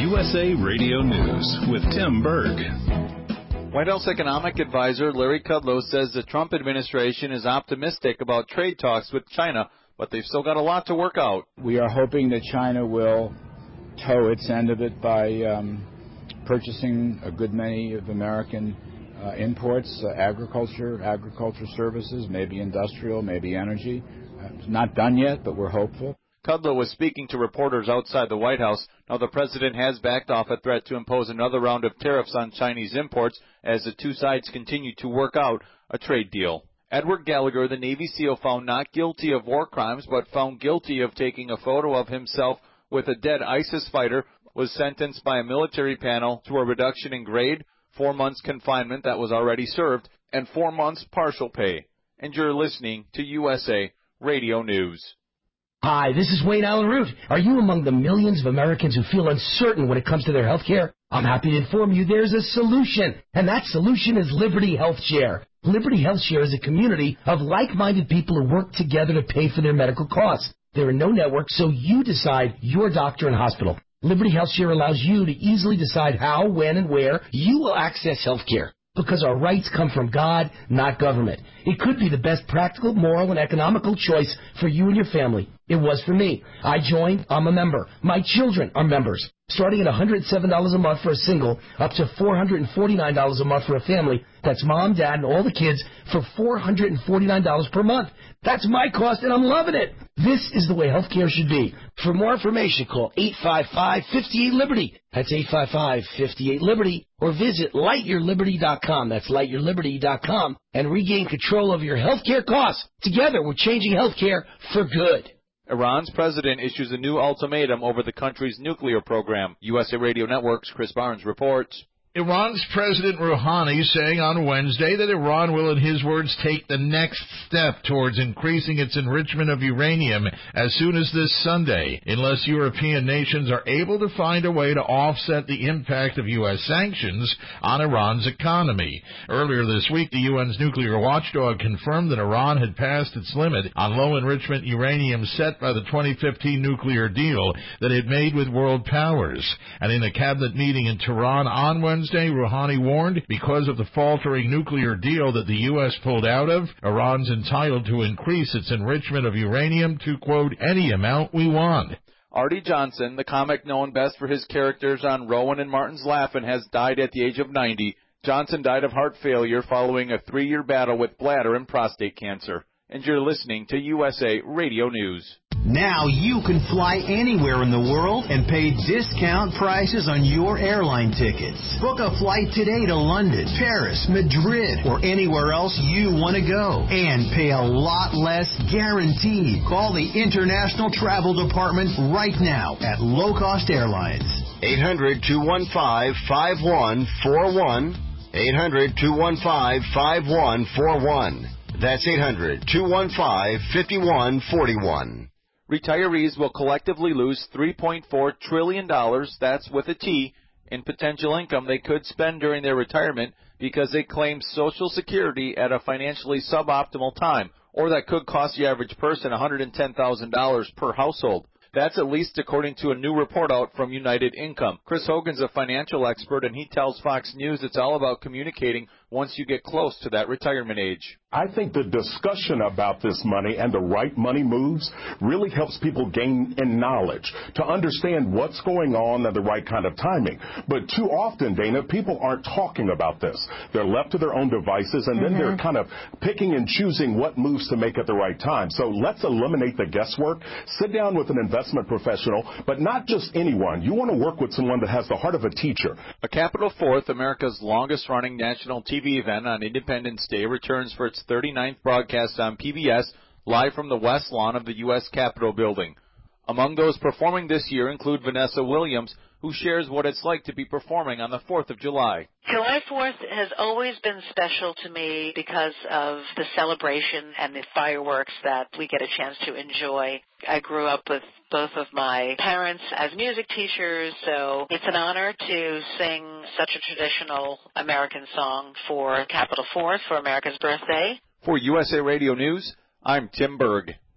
USA Radio News with Tim Berg. White House economic advisor Larry Kudlow says the Trump administration is optimistic about trade talks with China, but they've still got a lot to work out. We are hoping that China will toe its end of it by purchasing a good many of American imports, agriculture services, maybe industrial, maybe energy. It's not done yet, but we're hopeful. Kudlow was speaking to reporters outside the White House. Now, the president has backed off a threat to impose another round of tariffs on Chinese imports as the two sides continue to work out a trade deal. Edward Gallagher, the Navy SEAL found not guilty of war crimes, but found guilty of taking a photo of himself with a dead ISIS fighter, was sentenced by a military panel to a reduction in grade, 4 months confinement that was already served, and 4 months partial pay. And you're listening to USA Radio News. Hi, this is Wayne Allen Root. Are you among the millions of Americans who feel uncertain when it comes to their health care? I'm happy to inform you there's a solution, and that solution is Liberty Health Share. Liberty Health Share is a community of like-minded people who work together to pay for their medical costs. There are no networks, so you decide your doctor and hospital. Liberty Health Share allows you to easily decide how, when, and where you will access health care. Because our rights come from God, not government. It could be the best practical, moral, and economical choice for you and your family. It was for me. I joined. I'm a member. My children are members. Starting at $107 a month for a single, up to $449 a month for a family. That's mom, dad, and all the kids for $449 per month. That's my cost, and I'm loving it. This is the way healthcare should be. For more information, call 855-58-LIBERTY. That's 855-58-LIBERTY. Or visit lightyourliberty.com. That's lightyourliberty.com. And regain control of your healthcare costs. Together, we're changing healthcare for good. Iran's president issues a new ultimatum over the country's nuclear program. USA Radio Network's Chris Barnes reports. Iran's President Rouhani saying on Wednesday that Iran will, in his words, take the next step towards increasing its enrichment of uranium as soon as this Sunday, unless European nations are able to find a way to offset the impact of U.S. sanctions on Iran's economy. Earlier this week, the UN's nuclear watchdog confirmed that Iran had passed its limit on low-enrichment uranium set by the 2015 nuclear deal that it made with world powers. And in a cabinet meeting in Tehran on Wednesday, Rouhani warned because of the faltering nuclear deal that the U.S. pulled out of, Iran's entitled to increase its enrichment of uranium to, quote, any amount we want. Arte Johnson, the comic known best for his characters on Rowan and Martin's Laugh-In, has died at the age of 90. Johnson died of heart failure following a 3-year battle with bladder and prostate cancer. And you're listening to USA Radio News. Now you can fly anywhere in the world and pay discount prices on your airline tickets. Book a flight today to London, Paris, Madrid, or anywhere else you want to go. And pay a lot less guaranteed. Call the International Travel Department right now at Low Cost Airlines. 800-215-5141. 800-215-5141. That's 800-215-5141. Retirees will collectively lose $3.4 trillion, that's with a T, in potential income they could spend during their retirement because they claim Social Security at a financially suboptimal time, or that could cost the average person $110,000 per household. That's at least according to a new report out from United Income. Chris Hogan's a financial expert, and he tells Fox News it's all about communicating once you get close to that retirement age. I think the discussion about this money and the right money moves really helps people gain in knowledge to understand what's going on and the right kind of timing. But too often, Dana, people aren't talking about this. They're left to their own devices, and then they're kind of picking and choosing what moves to make at the right time. So let's eliminate the guesswork. Sit down with an investment professional, but not just anyone. You want to work with someone that has the heart of a teacher. A Capitol Fourth, America's longest-running national TV event on Independence Day, returns for its 39th broadcast on PBS, live from the West Lawn of the U.S. Capitol building. Among those performing this year include Vanessa Williams, who shares what it's like to be performing on the 4th of July. July 4th has always been special to me because of the celebration and the fireworks that we get a chance to enjoy. I grew up with both of my parents as music teachers, so it's an honor to sing such a traditional American song for Capitol Fourth, for America's birthday. For USA Radio News, I'm Tim Berg.